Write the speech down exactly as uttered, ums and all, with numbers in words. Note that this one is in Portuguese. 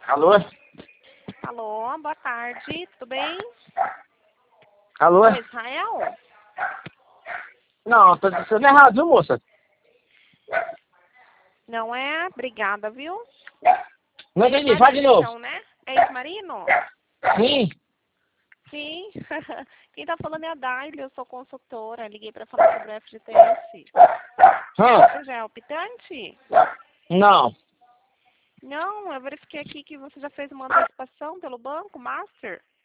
Alô? Alô, boa tarde, tudo bem? Alô? Oi, Israel? Não, tá dizendo errado, viu, moça? Não é? Obrigada, viu? Não entendi, fala de Ex-marido, novo. então, né? É ex-marino? Sim. Sim. Quem tá falando é a Daile, eu sou consultora, liguei pra falar sobre o F G T S. Hã? Você já é optante? Não. Não, eu verifiquei aqui que você já fez uma antecipação pelo banco, Master.